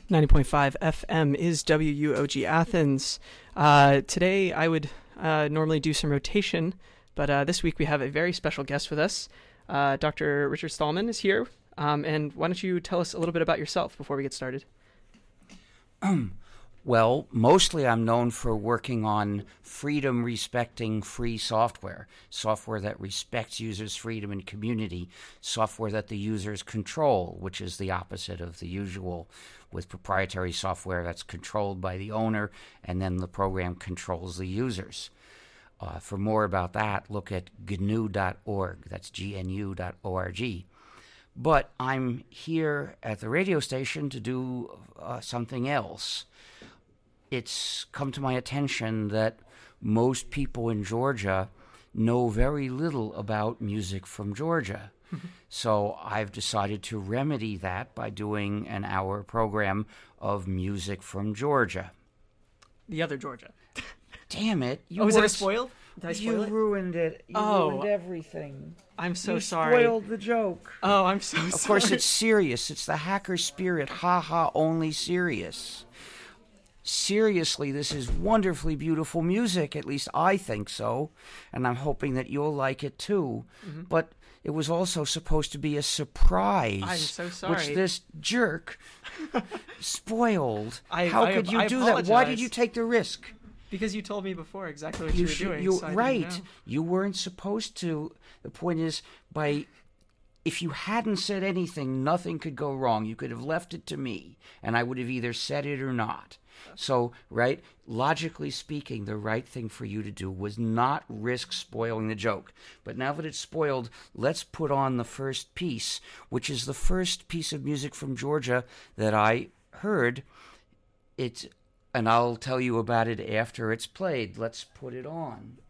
90.5 FM is WUOG Athens. Today I would normally do some rotation, but this week we have a very special guest with us. Dr. Richard Stallman is here, and why don't you tell us a little bit about yourself before we get started? Well, mostly I'm known for working on freedom-respecting free software that respects users' freedom and community, software that the users control, which is the opposite of the usual with proprietary software that's controlled by the owner, and then the program controls the users. For more about that, look at gnu.org. That's gnu.org. But I'm here at the radio station to do something else. It's come to my attention that most people in Georgia know very little about music from Georgia. So I've decided to remedy that by doing an hour program of music from Georgia. The other Georgia. Damn it. Was it spoiled? Did I spoil it? You ruined it. You ruined everything. I'm so you sorry. You spoiled the joke. Oh, I'm so sorry. Of course, it's serious. It's the hacker spirit. Ha-ha, only serious. Seriously, this is wonderfully beautiful music. At least I think so. And I'm hoping that you'll like it too. Mm-hmm. But it was also supposed to be a surprise. I'm so sorry. Which this jerk spoiled. How could you do apologize. That? Why did you take the risk? Because you told me before exactly what you were doing. So right. You weren't supposed to. The point is, if you hadn't said anything, nothing could go wrong. You could have left it to me, and I would have either said it or not. So, right, logically speaking, the right thing for you to do was not risk spoiling the joke. But now that it's spoiled, let's put on the first piece, which is the first piece of music from Georgia that I heard. And I'll tell you about it after it's played. Let's put it on.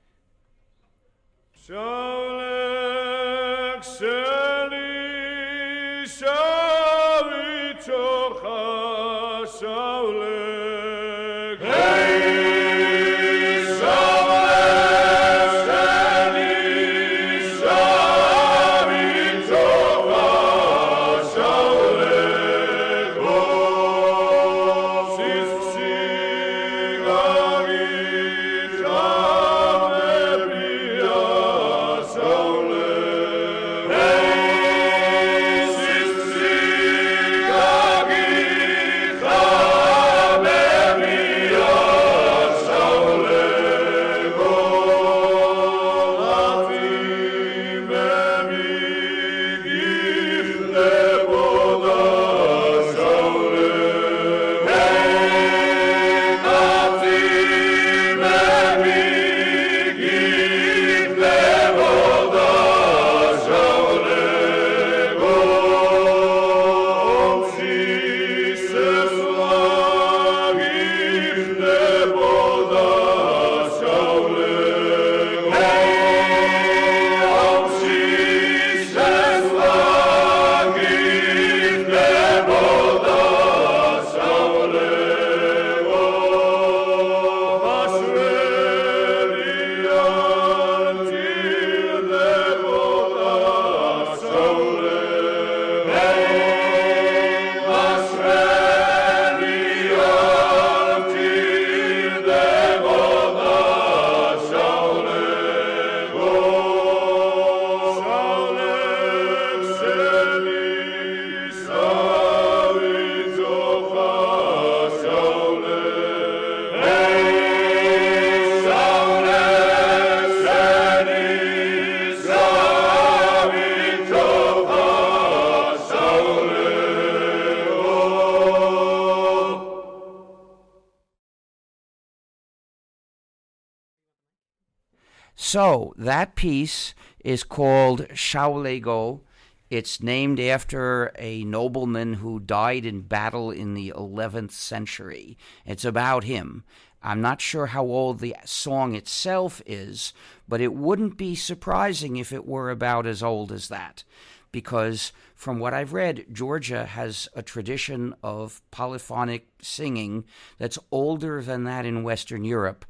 So that piece is called Shaolego. It's named after a nobleman who died in battle in the 11th century. It's about him. I'm not sure how old the song itself is, but it wouldn't be surprising if it were about as old as that. Because from what I've read, Georgia has a tradition of polyphonic singing that's older than that in Western Europe.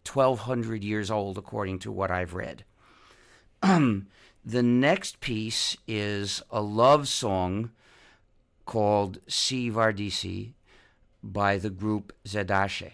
1,200 years old, according to what I've read. The next piece is a love song called Si Vardisi, by the group Zedashe.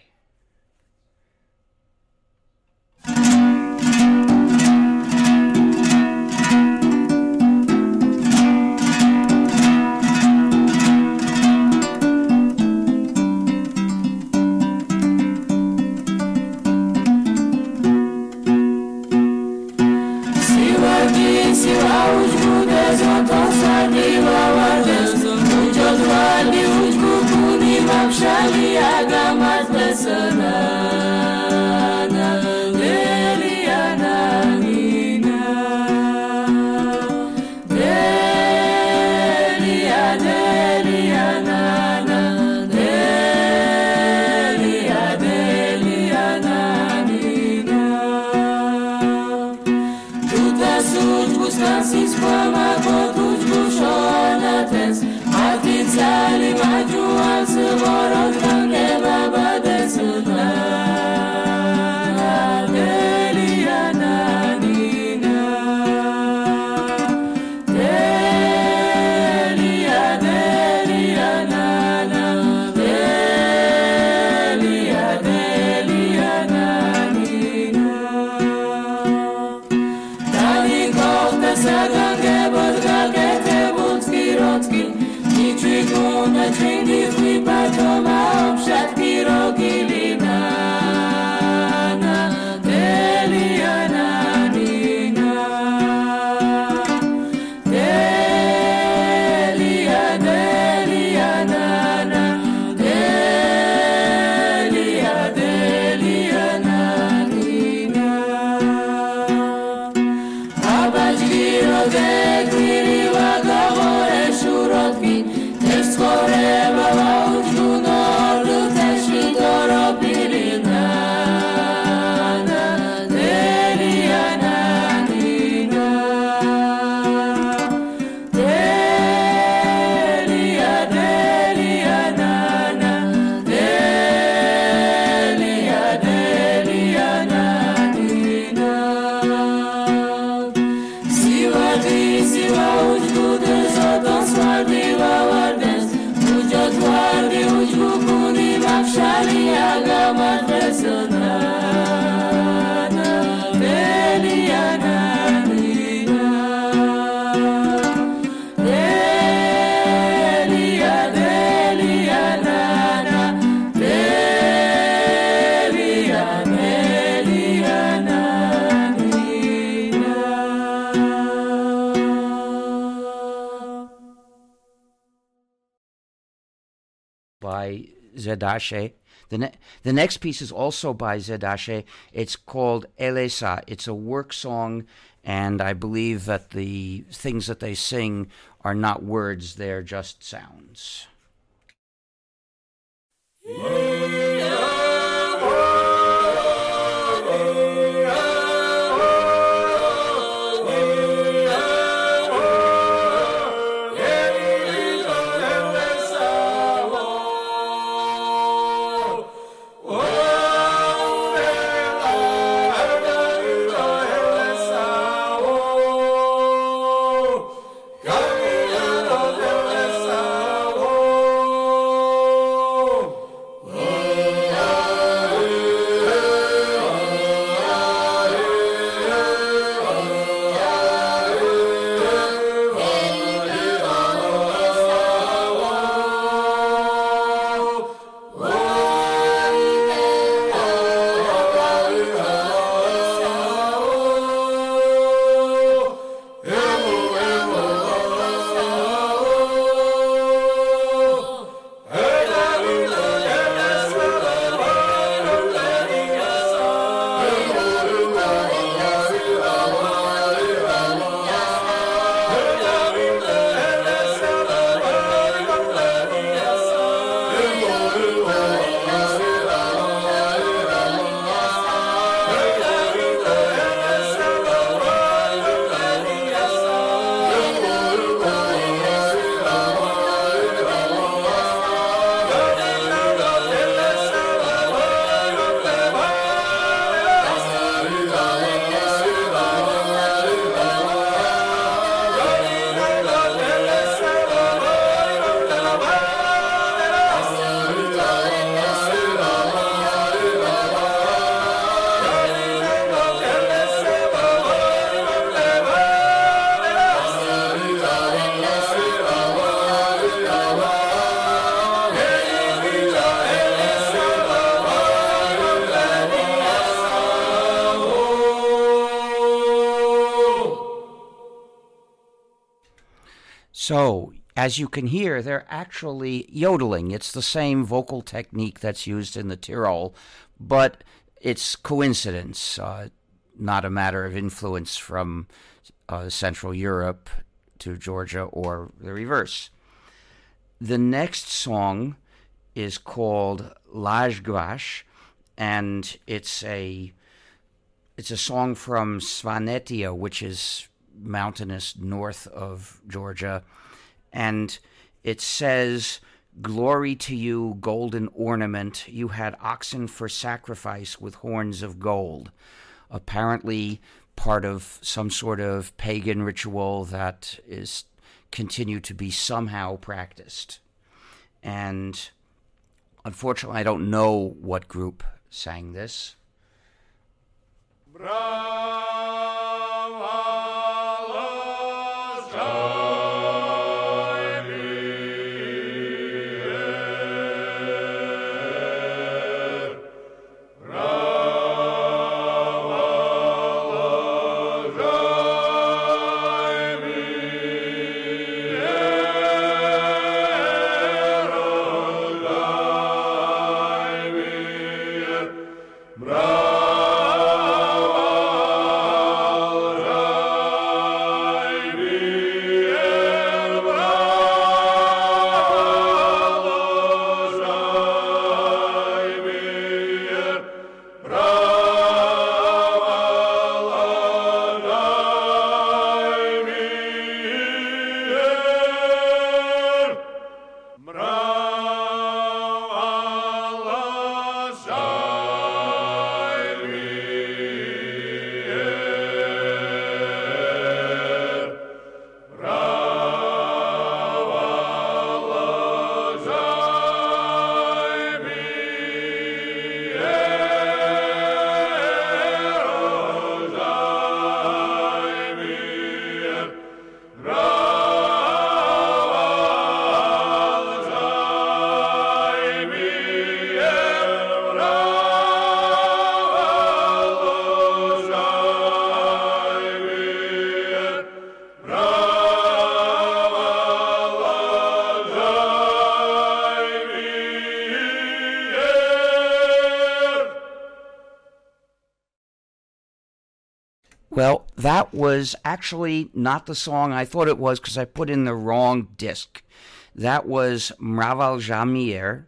By Zedashe. The next piece is also by Zedashe. It's called Elesa. It's a work song, and I believe that the things that they sing are not words, they're just sounds. Oh So, as you can hear, they're actually yodeling. It's the same vocal technique that's used in the Tyrol, but it's coincidence, not a matter of influence from Central Europe to Georgia or the reverse. The next song is called Lajgvash, and it's a song from Svanetia, which is mountainous north of Georgia, and it says, "Glory to you, golden ornament, you had oxen for sacrifice with horns of gold." Apparently part of some sort of pagan ritual that is continued to be somehow practiced. And unfortunately, I don't know what group sang this. Well, that was actually not the song I thought it was because I put in the wrong disc. That was Mraval Jamir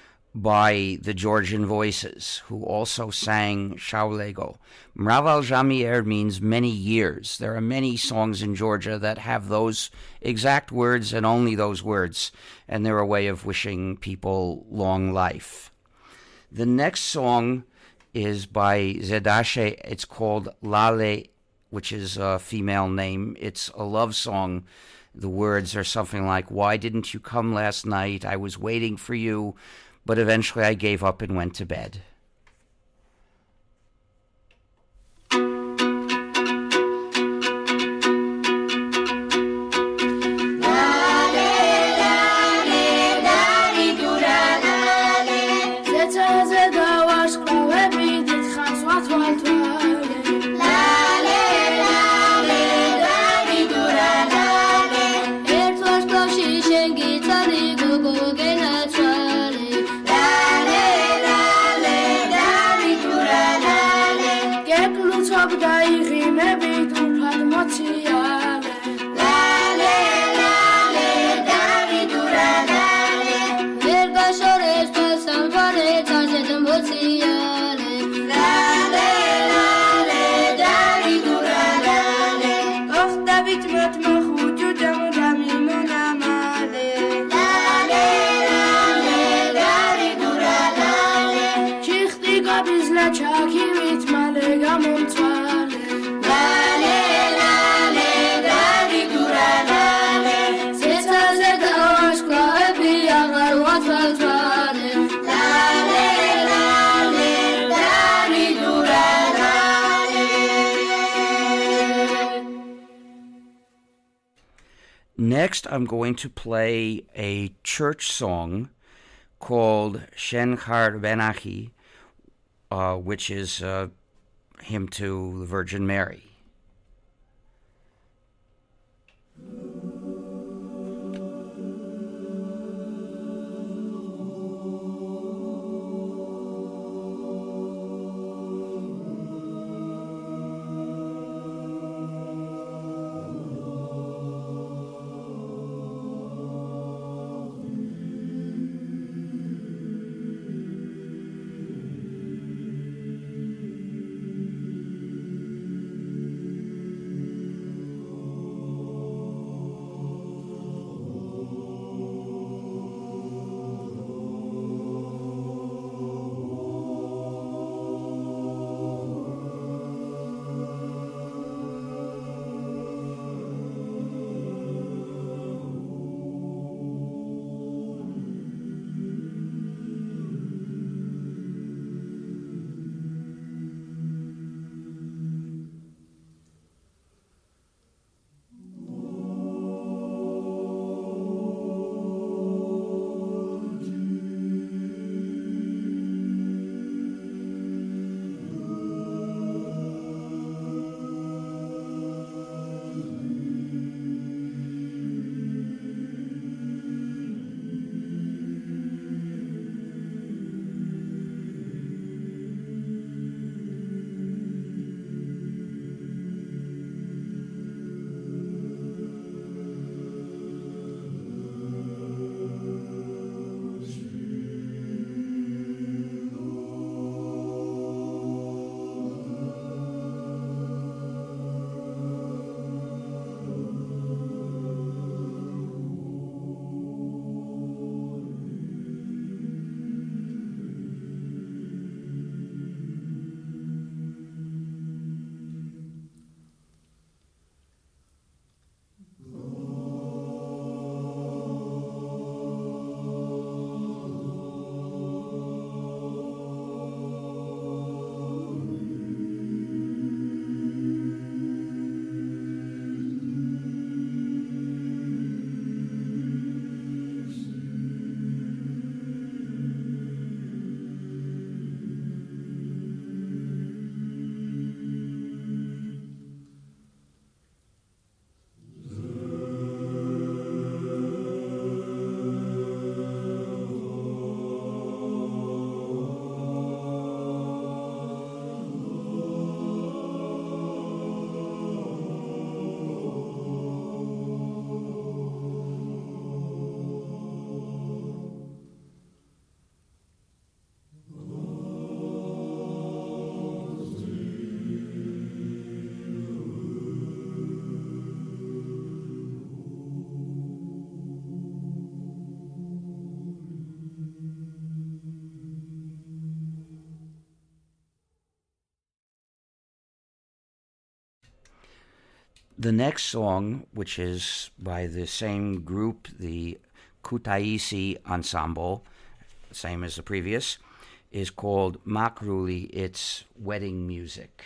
by the Georgian Voices, who also sang Shaulego. Mraval Jamir means many years. There are many songs in Georgia that have those exact words and only those words, and they're a way of wishing people long life. The next song is by Zedashe. It's called Lale, which is a female name. It's a love song. The words are something like, "Why didn't you come last night? I was waiting for you, but eventually I gave up and went to bed." Next, I'm going to play a church song called Shen Char Benachi, which is a hymn to the Virgin Mary. The next song, which is by the same group, the Kutaisi Ensemble, same as the previous, is called Makruli. It's wedding music.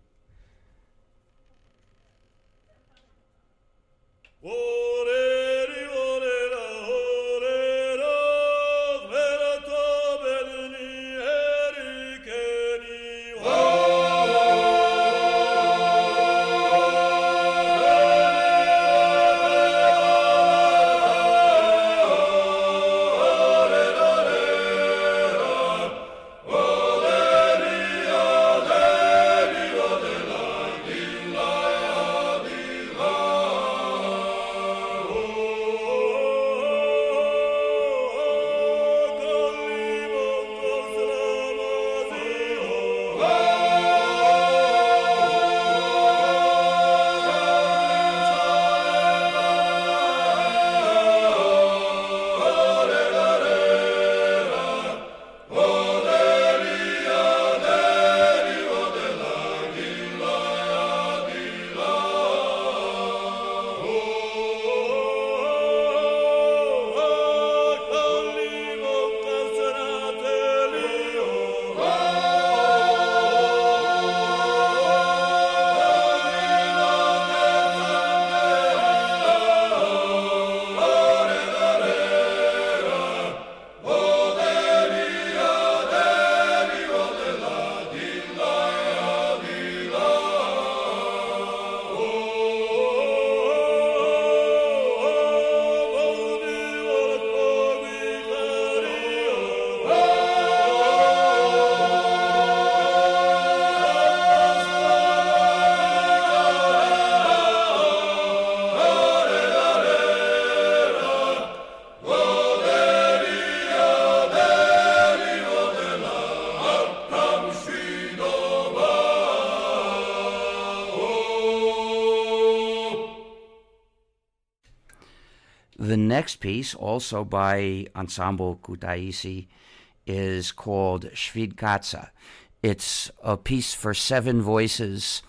The next piece, also by Ensemble Kutaisi, is called Shvidkatsa. It's a piece for 7 voices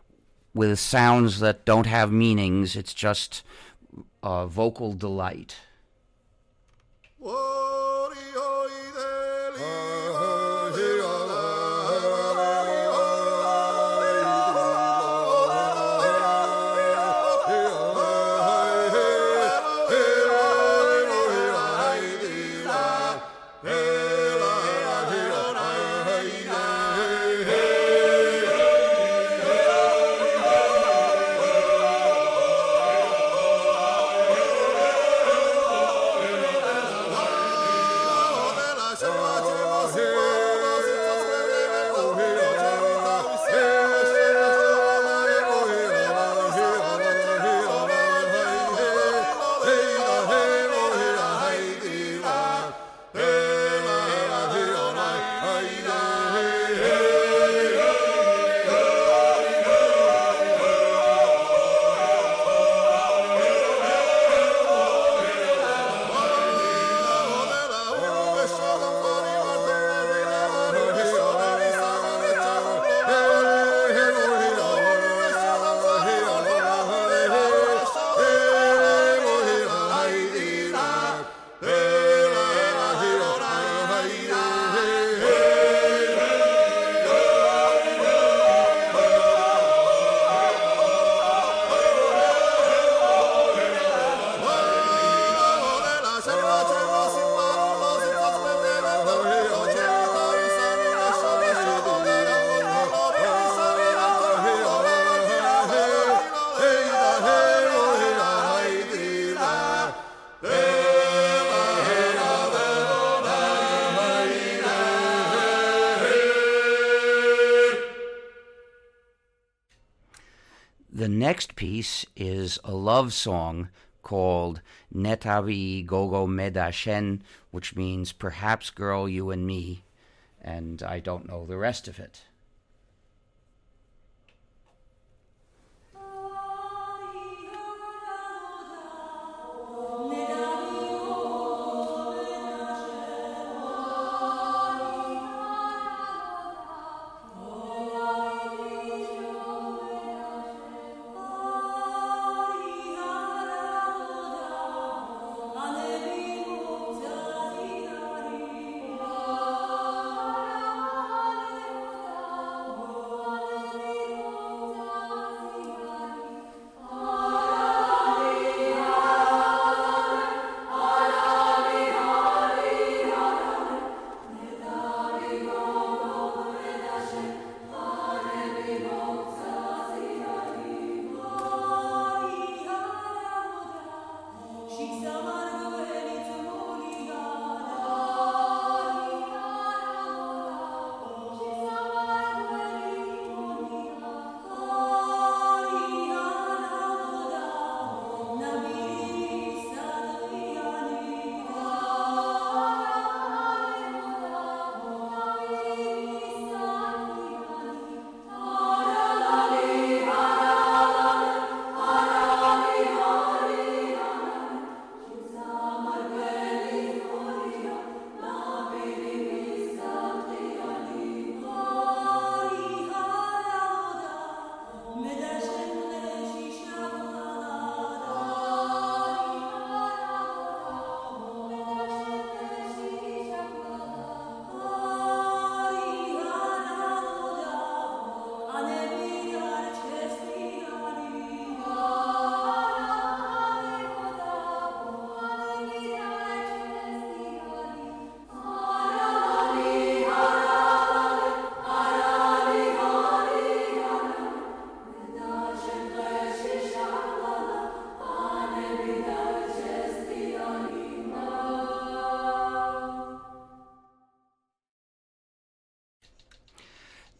with sounds that don't have meanings. It's just vocal delight. The next piece is a love song called Netavi Gogo Medashen, which means perhaps girl, you and me, and I don't know the rest of it.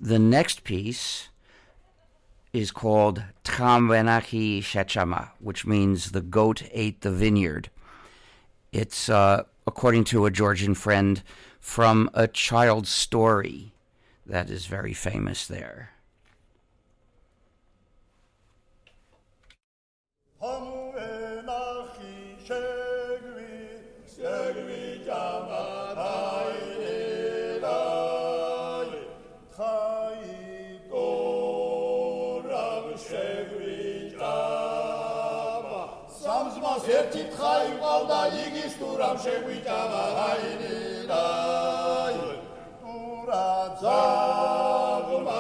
The next piece is called Tramvenachi Shechama, which means the goat ate the vineyard. It's, according to a Georgian friend, from a child's story that is very famous there. ერთი თხარი ყავდა იგის თურამ შეგვიჭამა აინილაი თურა ძაღლმა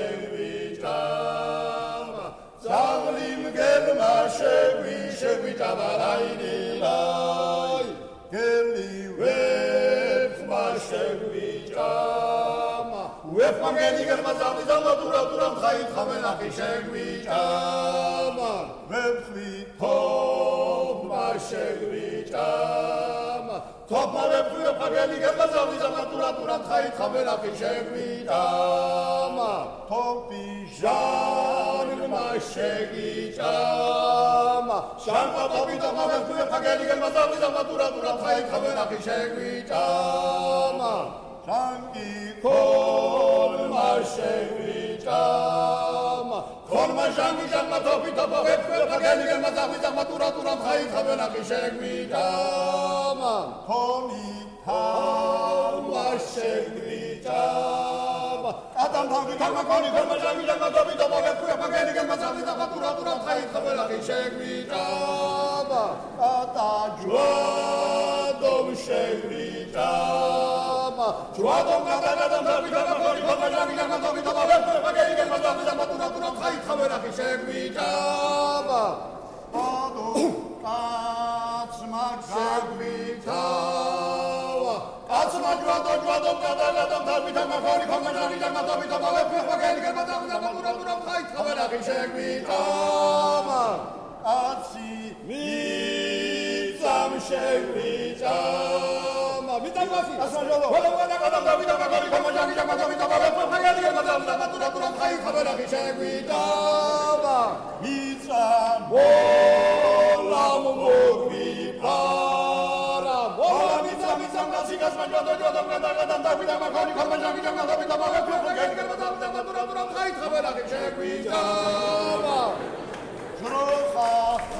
შეგვიჭამა ძაღლი მგელმა შეგვიჭამა აინილაი გელი ვეფხმა შეგვიჭამა ვეფხმა გელი გელმა ძაღლი თურა თხარი თხამენახი შეგვიჭამა ვეფხვი შეგვიჭამა თოფმა ვეფხვი ფაგელი გელმა ძაღლი თურა თხარი თხამენახი შეგვიჭამა თოფი ჟანგმა შეგიჭამა ჟანგმა თოფი ვეფხვი ფაგელი გელმა ძაღლი თურა თხარი თხამენახი შეგვიჭამა ჟანგი ქოლმა შეგვიჭამა ქოლმა ჟანგი თოფი ვეფხვი ფაგელი გელმა ძაღლი თურა თხარი თხამენახი შეგვიჭამა თომი თალმა შეგვიჭამა ატამ თამი თალმა ქოლი ქოლმა ჟანგი თოფი ვეფხვი ფაგელი გელმა ძაღლი თურა თხარი თხამენახი შეგვიჭამა ატა ჯვადომ შეგვიჭამა ჯვადომ გადაგადამ თამი თალმა ქოლი ქოლმა ჟანგი თოფი ვეფხვი ფაგელი გელმა ძაღლი თურა თხარი თხამენახი შეგვიჭამა კაცმა შეგვითავა კაცმა ჯვადომ გადაგადამ თამი თალმა ქოლი ქოლმა ჟანგი თოფი ვეფხვი ფაგელი გელმა ძაღლი თურა თხარი თხამენახი შეგვიჭამა კაცი მიწამ შეგვიჭამა მიწამასი ასმაჟოლო გადაგადამ თამი თალმა ქოლი ქოლმა ჟანგი თოფი ვეფხვი ფაგელი გელმა ძაღლი თურა თხარი თხამენახი შეგვიჭამა მიწამ Molam mogvipara Molam mitsam kasigas majodam gadam davida makoni kormanjangi jamna davida magapro gel gel davida duram khait khabara ke shekwitama Shrofa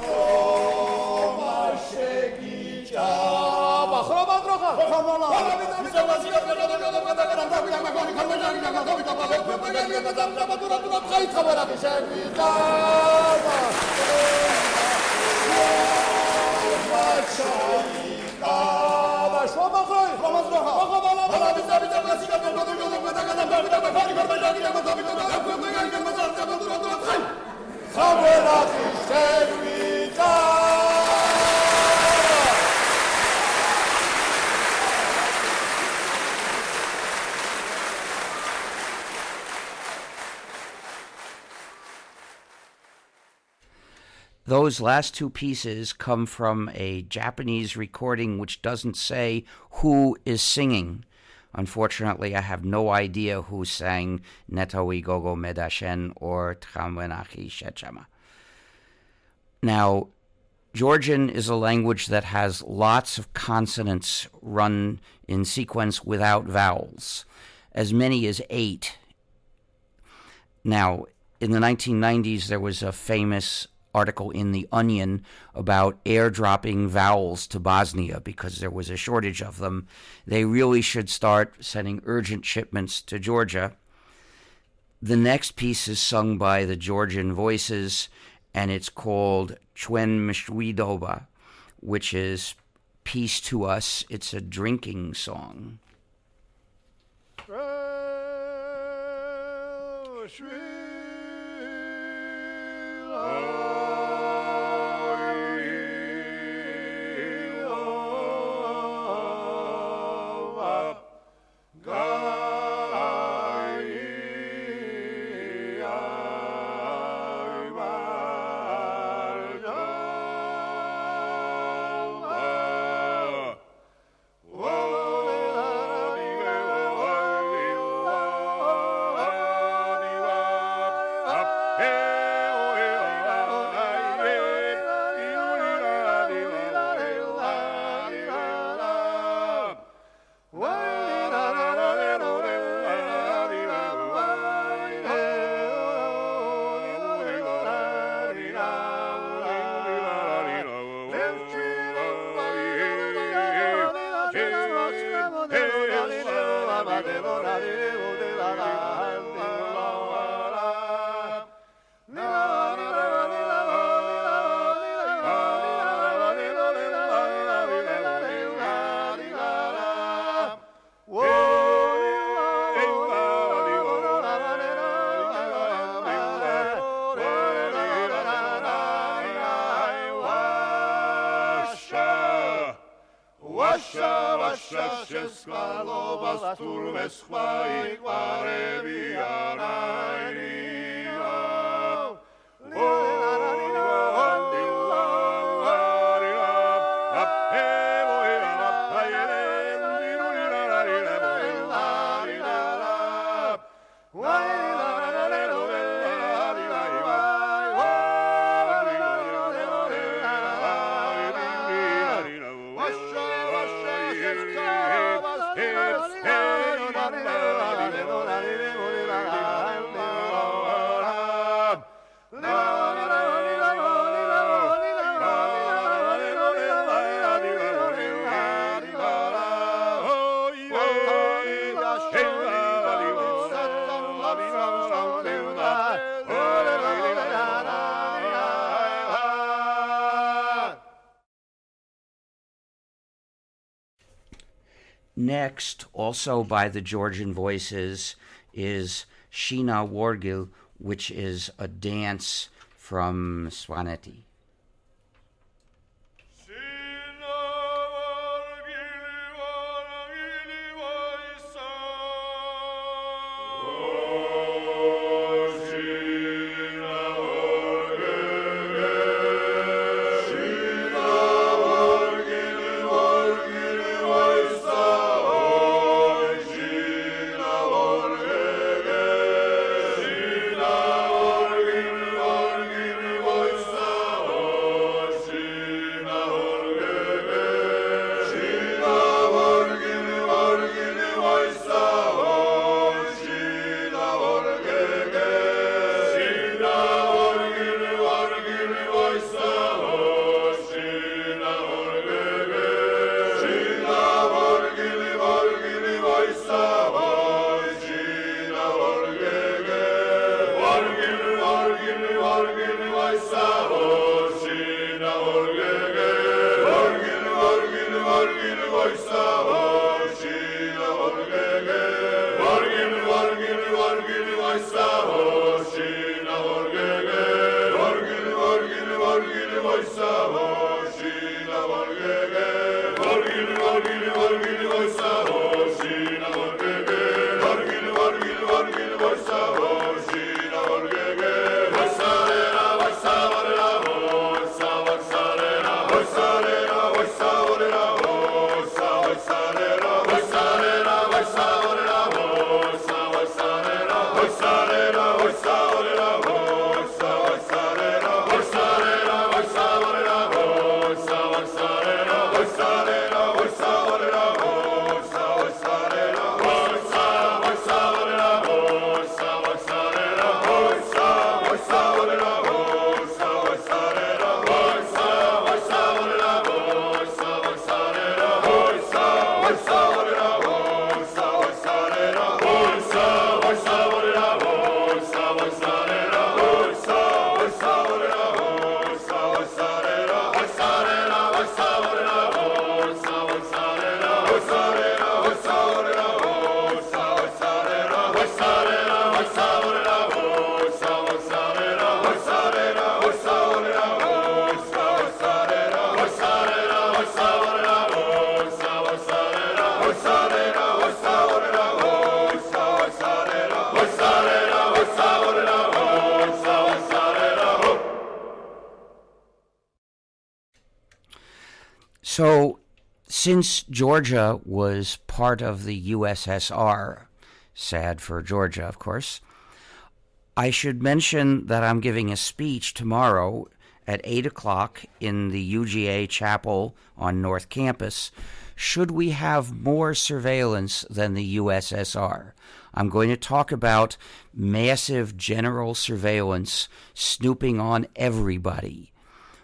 mashekichama Khroba droga Molam mitsam kasigas majodam gadam davida makoni kormanjangi jamna davida magapro gel gel davida duram khait khabara ke shekwitama Those last two pieces come from a Japanese recording which doesn't say who is singing. Unfortunately, I have no idea who sang Netawi Gogo Medashen or Tramvenachi Shechama. Now, Georgian is a language that has lots of consonants run in sequence without vowels, as many as 8. Now, in the 1990s, there was a famous article in The Onion about airdropping vowels to Bosnia because there was a shortage of them. They really should start sending urgent shipments to Georgia. The next piece is sung by the Georgian Voices, and it's called Chwen Mishwidoba, which is Peace to Us. It's a drinking song. Oh, oh, oh, oh, oh, oh, oh, oh, oh, Českalo vas turme schvái kvare Next, also by the Georgian Voices, is Shina Wargil, which is a dance from Svaneti. So, since Georgia was part of the USSR, sad for Georgia, of course, I should mention that I'm giving a speech tomorrow at 8 o'clock in the UGA chapel on North Campus. Should we have more surveillance than the USSR? I'm going to talk about massive general surveillance, snooping on everybody,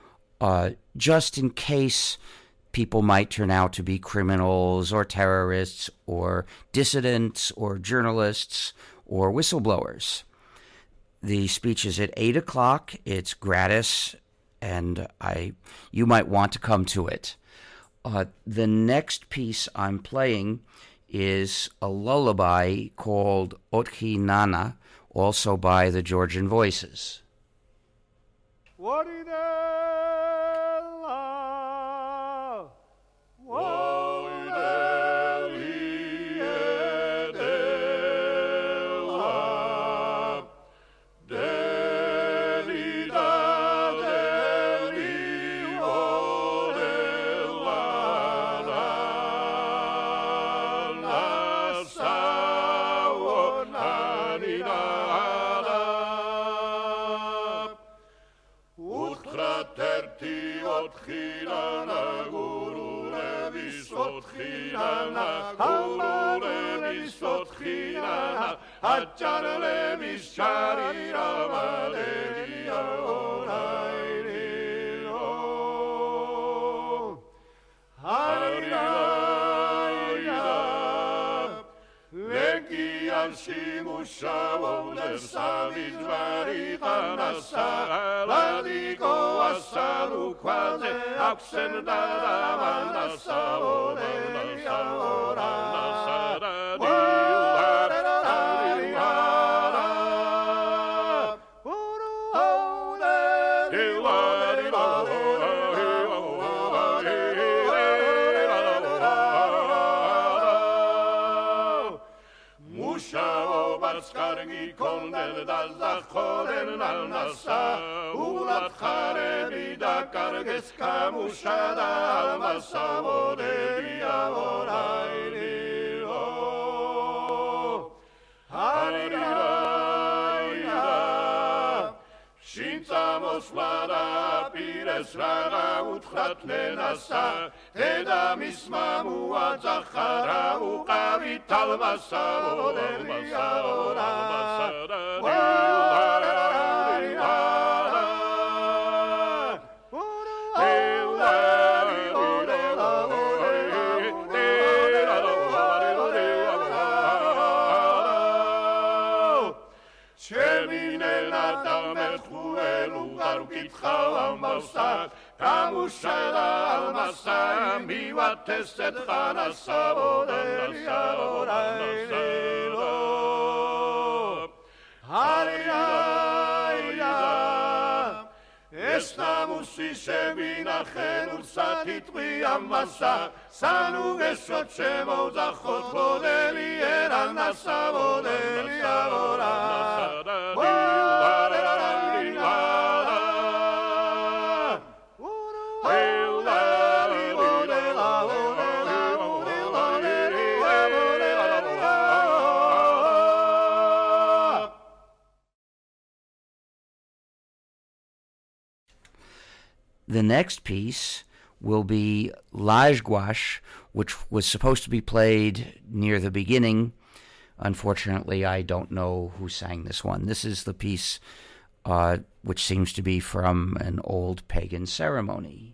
just in case people might turn out to be criminals or terrorists or dissidents or journalists or whistleblowers. The speech is at 8 o'clock. It's gratis, and you might want to come to it. The next piece I'm playing is a lullaby called Otchi Nana, also by the Georgian Voices. חיננה הצ'ר לבישרי רמדלי אורייני לו הרירה וכי ישימו שבו לסביב דבריך נסה לדיקו עשנו כבר זה אקסן דדם נסה עודלי Skargi konden das da khoden al nasa ulat khare da karges kamushada al masavode diavoraini lo harira shintsamos vlada pires raga utkhat nenasa eda mismamu azakhara uqavit al masavode Kamushada al-masa miwateset chanasa vodeli aoraylo Hariyayda Esnamusi sheminachem ursatitri amasa Sanu gesot shemo zachot vodeli eranasa vodeli aoraylo The next piece will be Lajgwash, which was supposed to be played near the beginning. Unfortunately, I don't know who sang this one. This is the piece which seems to be from an old pagan ceremony.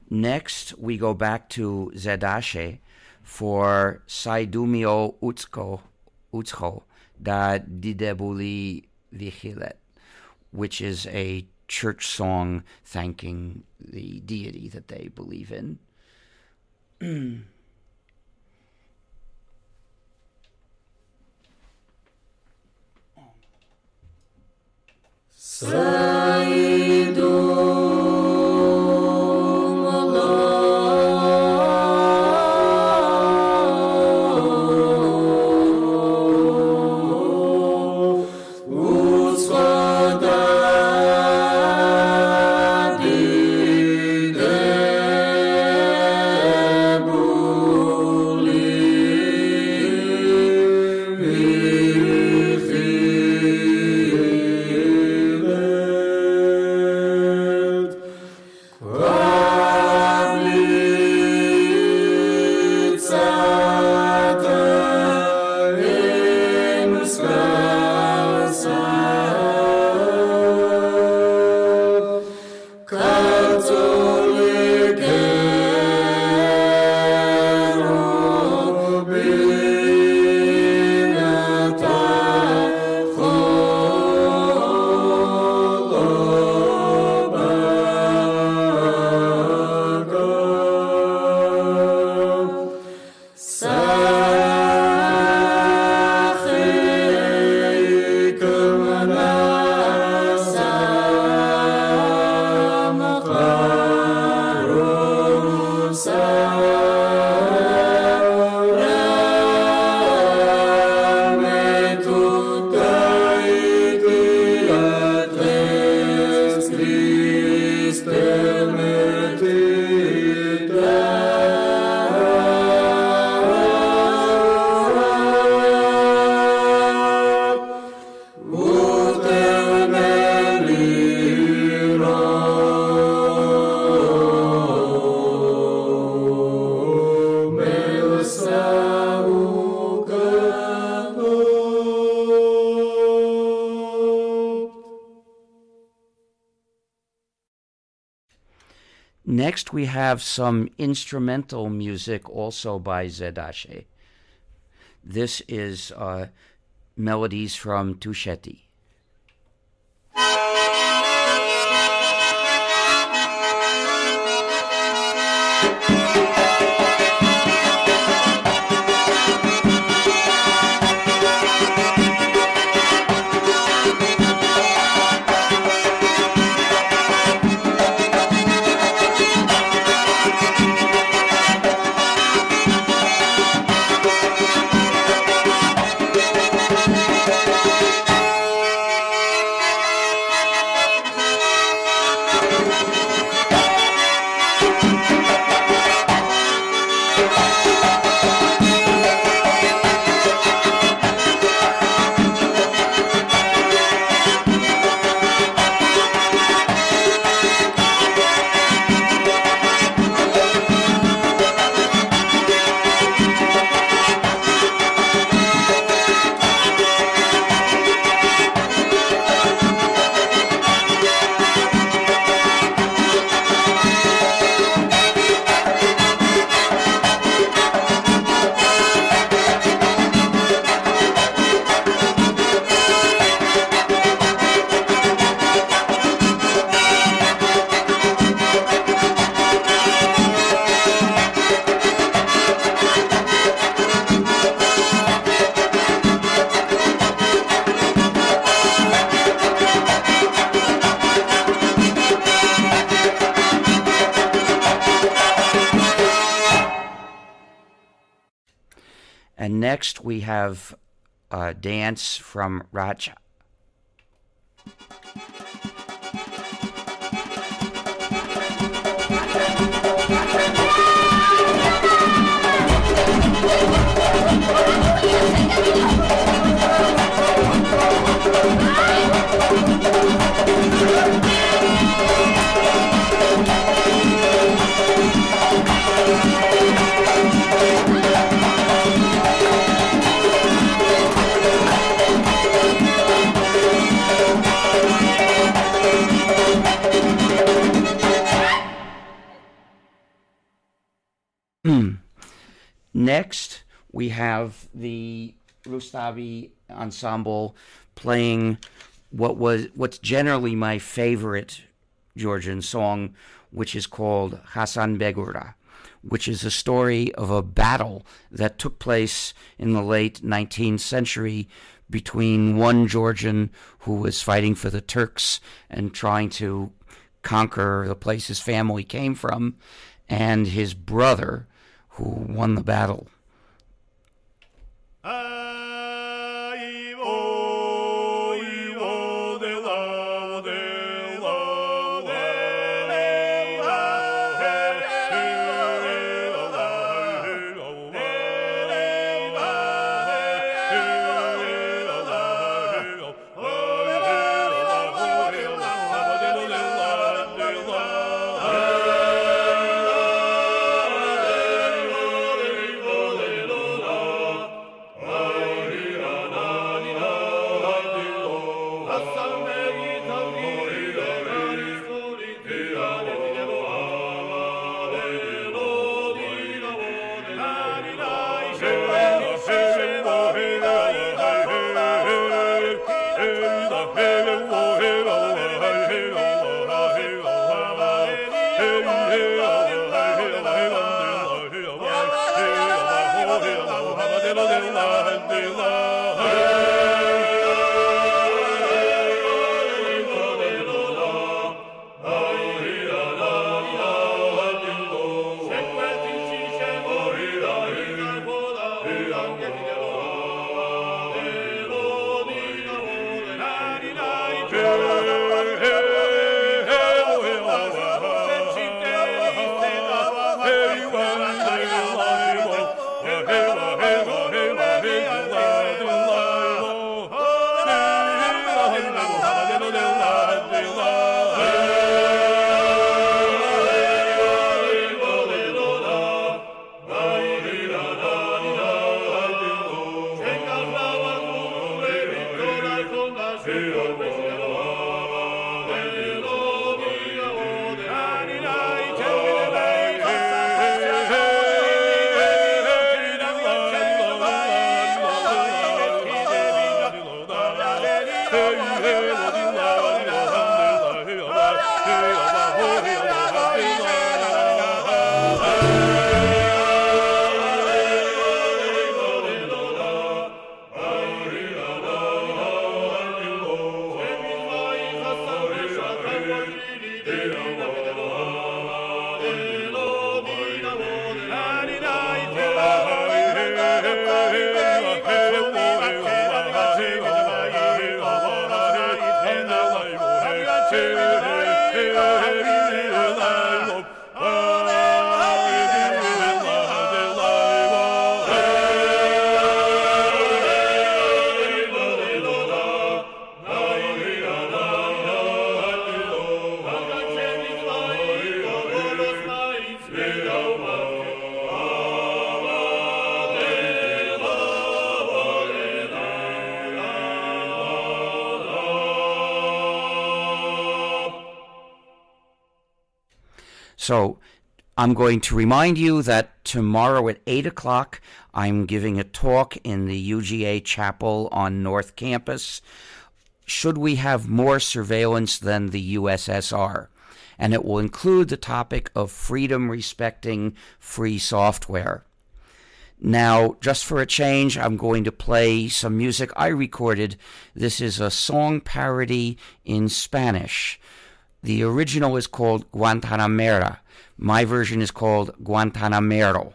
Next, we go back to Zedashe for Saidumio Utscho da Didebuli Vigilet, which is a church song thanking the deity that they believe in. Next, we have some instrumental music also by Zedashe. This is melodies from Tusheti. And next we have a dance from Raja. Next, we have the Rustavi Ensemble playing what's generally my favorite Georgian song, which is called Hasan Begura, which is a story of a battle that took place in the late 19th century between one Georgian who was fighting for the Turks and trying to conquer the place his family came from, and his brother who won the battle. So I'm going to remind you that tomorrow at 8 o'clock, I'm giving a talk in the UGA Chapel on North Campus. Should we have more surveillance than the USSR? And it will include the topic of freedom respecting free software. Now, just for a change, I'm going to play some music I recorded. This is a song parody in Spanish. The original is called Guantanamera. My version is called Guantanamero.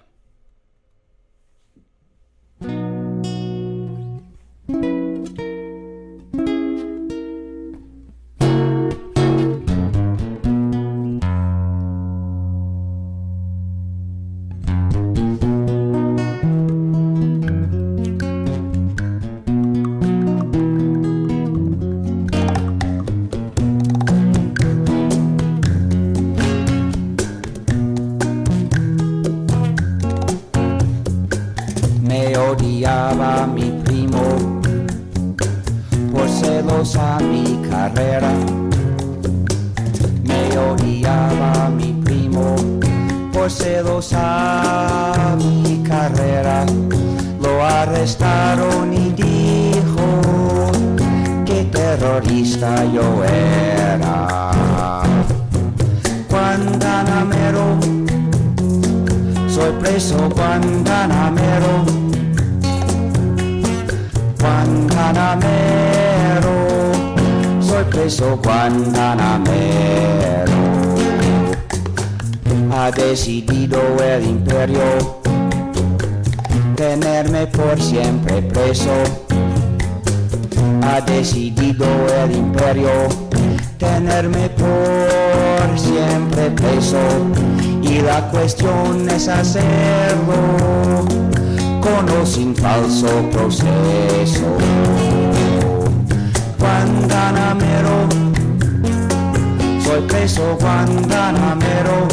Odiaba mi primo por celos a mi carrera. Me odiaba mi primo forse lo sa mi carrera, lo arrestaron y dijo que terrorista yo era. Guantanamero, soy preso Guantanamero, Guantanamero, soy preso Guantanamero. Ha decidido el imperio tenerme por siempre preso. Ha decidido el imperio tenerme por siempre preso. Y la cuestión es hacerlo con o sin falso proceso. Guantanamero, soy preso Guantanamero,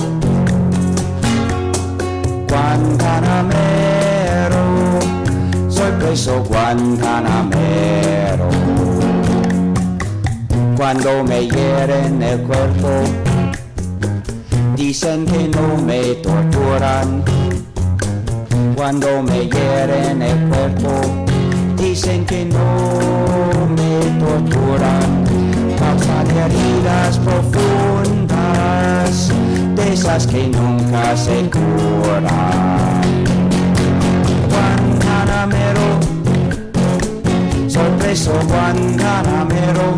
Guantanamero, soy preso Guantanamero. Cuando me hieren el cuerpo, dicen que no me torturan. Cuando me hieren el cuerpo, dicen que no me torturan. Causan heridas profundas, de esas que nunca se curan. Guantanamero, soy preso Guantanamero,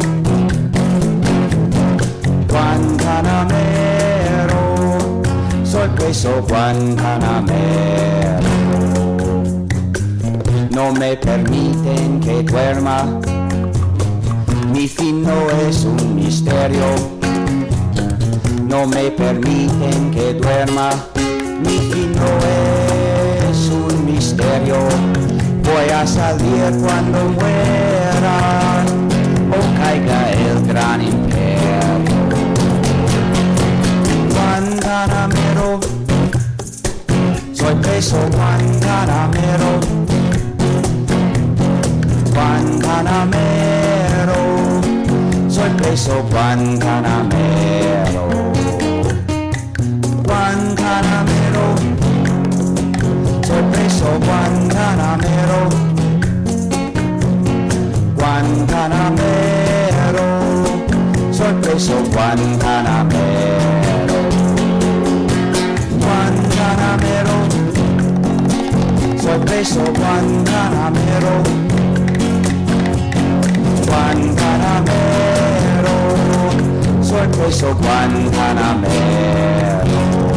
Guantanamero, soy preso Guantanamero. No me permiten que duerma, mi fin no es un misterio. No me permiten que duerma, mi fin no es un misterio. Voy a salir cuando muera o caiga el gran imperio. Guantanamero, soy preso Guantanamero, Guantanamero, soy preso Guantanamero, Guantanamero, soy preso Guantanamero, Guantanamero, soy preso Guantanamero, Guantanamero, soy preso Guantanamero, Guantanamero, soy preso Guantanamero.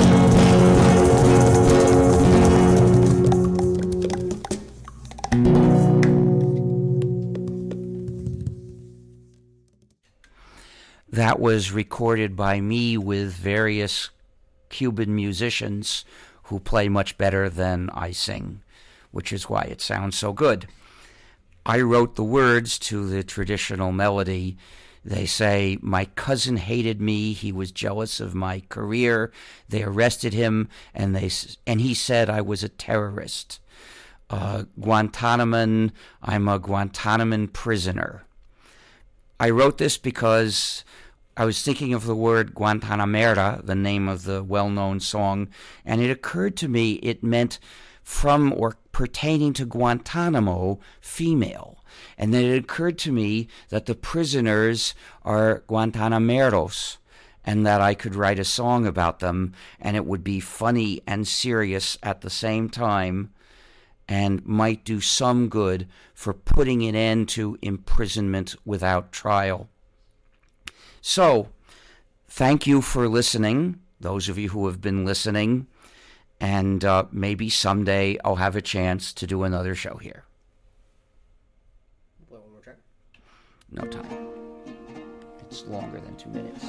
That was recorded by me with various Cuban musicians who play much better than I sing, which is why it sounds so good. I wrote the words to the traditional melody. They say, my cousin hated me, he was jealous of my career, they arrested him, and he said I was a terrorist. Guantanaman, I'm a Guantanaman prisoner. I wrote this because I was thinking of the word Guantanamera, the name of the well-known song, and it occurred to me it meant from or pertaining to Guantanamo, female. And then it occurred to me that the prisoners are Guantanameros, and that I could write a song about them, and it would be funny and serious at the same time, and might do some good for putting an end to imprisonment without trial. So, thank you for listening, those of you who have been listening, and maybe someday I'll have a chance to do another show here. Play one more track? No time. It's longer than 2 minutes.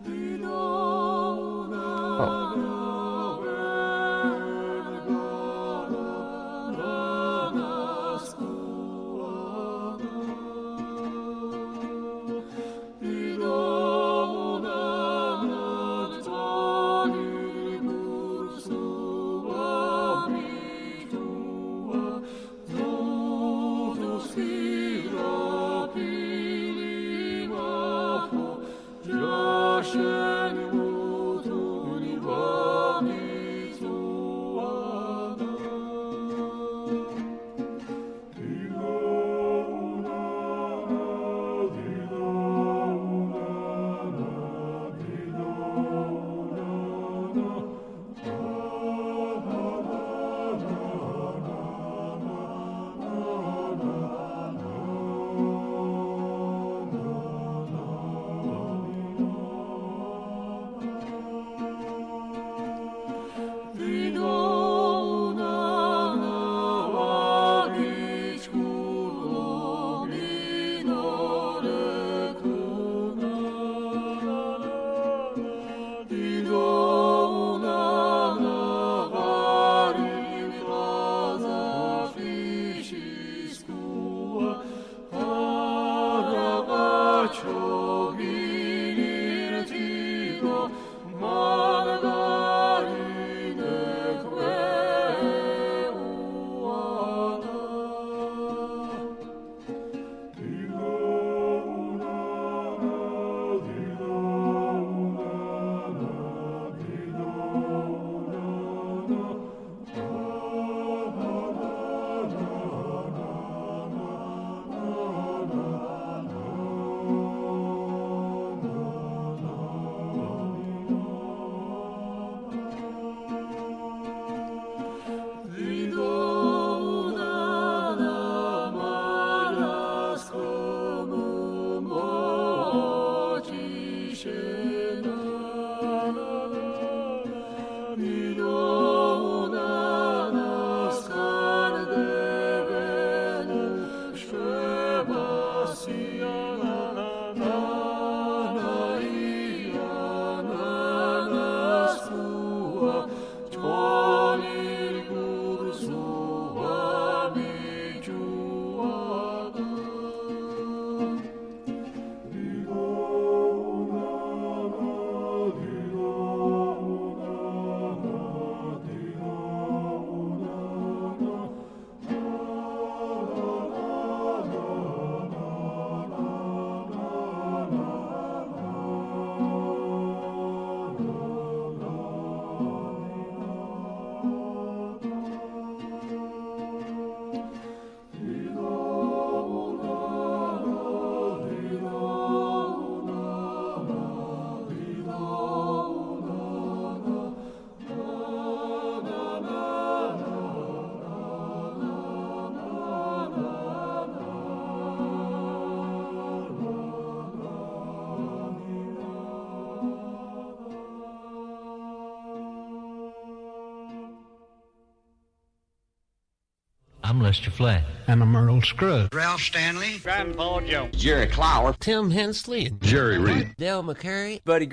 Oh. Proszę, I'm Lester Flatt. And I'm Earl Scruggs. Ralph Stanley. Grandpa Jones. Jerry Clower. Tim Hensley. Jerry Reed. Dale McCurry. Buddy